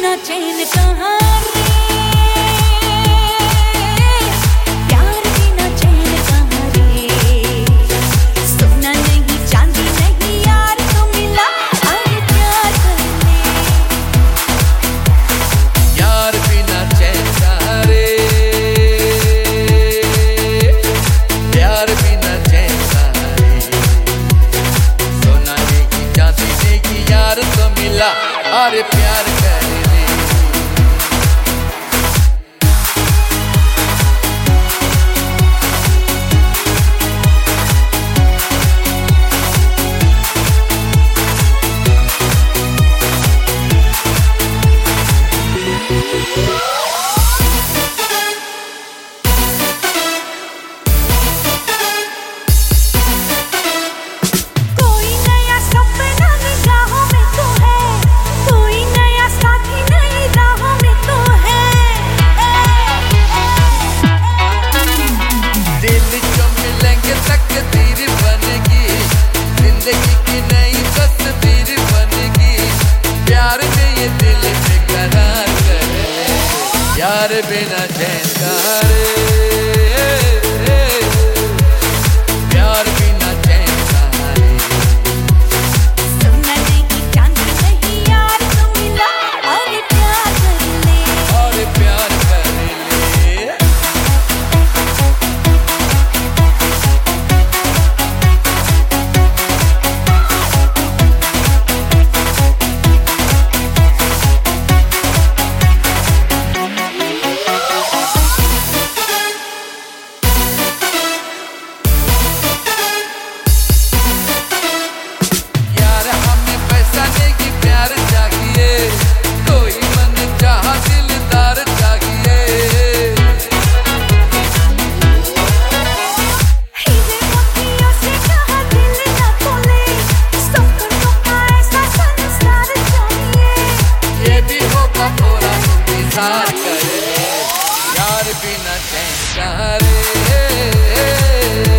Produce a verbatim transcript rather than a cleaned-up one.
बिना चैन कहाँ रे, प्यार बिना चैन कहाँ रे। सोना नहीं चांदी नहीं यार तो मिला, अरे प्यार कर ले। यार बिना चैन कहाँ रे, प्यार बिना चैन कहाँ रे। सोना नहीं चांदी नहीं यार तो मिला, अरे प्यार कर ले। यार बिना चैन कहाँ रे, प्यार बिना चैन कहाँ रे। सोना नहीं चांदी नहीं यार तो मिला, अरे प्यार कर ले। अरे प्यार कर ले। यार बिना चैन कहाँ रे।